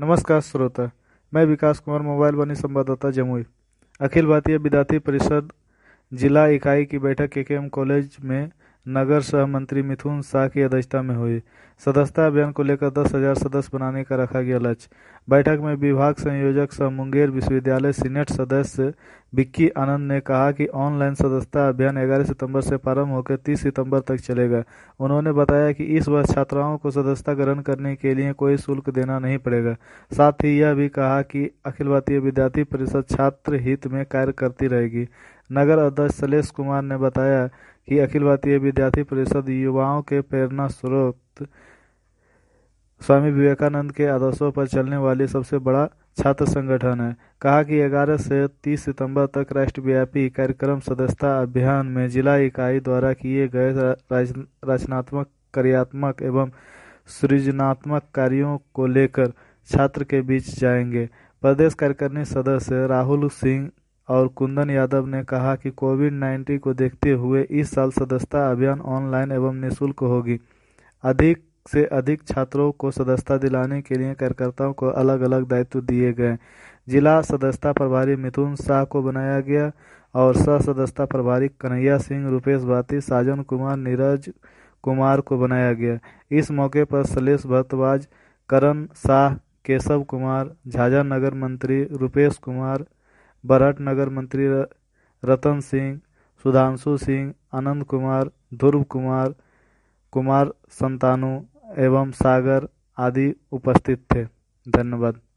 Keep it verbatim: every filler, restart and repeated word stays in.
नमस्कार श्रोता, मैं विकास कुमार, मोबाइल बनी संवाददाता जमुई। अखिल भारतीय विद्यार्थी परिषद जिला इकाई की बैठक के के एम कॉलेज में नगर सह मंत्री मिथुन शाह की अध्यक्षता में हुई। सदस्यता अभियान को लेकर दस हजार सदस्य बनाने का रखा गया लक्ष्य। बैठक में विभाग संयोजक सह मुंगेर विश्वविद्यालय सीनेट सदस्य विक्की आनंद ने कहा कि ऑनलाइन सदस्यता अभियान ग्यारह सितंबर से प्रारंभ होकर तीस सितंबर तक चलेगा। उन्होंने बताया कि इस वर्ष छात्राओं को सदस्यता ग्रहण करने के लिए कोई शुल्क देना नहीं पड़ेगा। साथ ही यह भी कहा कि अखिल भारतीय विद्यार्थी परिषद छात्र हित में कार्य करती रहेगी। नगर अध्यक्ष शैलेश कुमार ने बताया कि अखिल भारतीय विद्यार्थी परिषद युवाओं के प्रेरणा स्रोत स्वामी विवेकानंद के आदर्शों पर चलने वाली सबसे बड़ा छात्र संगठन है। कहा कि ग्यारह से तीस सितंबर तक राष्ट्रव्यापी कार्यक्रम सदस्यता अभियान में जिला इकाई द्वारा किए गए रचनात्मक, कार्यात्मक एवं सृजनात्मक कार्यों को लेकर छात्र के बीच जाएंगे। प्रदेश कार्यकारिणी सदस्य राहुल सिंह और कुंदन यादव ने कहा कि कोविड उन्नीस को देखते हुए इस साल सदस्यता अभियान ऑनलाइन एवं निःशुल्क होगी। अधिक से अधिक छात्रों को सदस्यता दिलाने के लिए कार्यकर्ताओं को अलग अलग दायित्व दिए गए। जिला सदस्यता प्रभारी मिथुन शाह को बनाया गया और सह सदस्यता प्रभारी कन्हैया सिंह, रूपेश भाती, साजन कुमार, नीरज कुमार को बनाया गया। इस मौके पर शैलेश भारद्वाज, करण शाह, केशव कुमार, झाझा नगर मंत्री रूपेश कुमार, बरहट नगर मंत्री रतन सिंह, सुधांशु सिंह, आनंद कुमार, ध्रुव कुमार, कुमार संतानु एवं सागर आदि उपस्थित थे। धन्यवाद।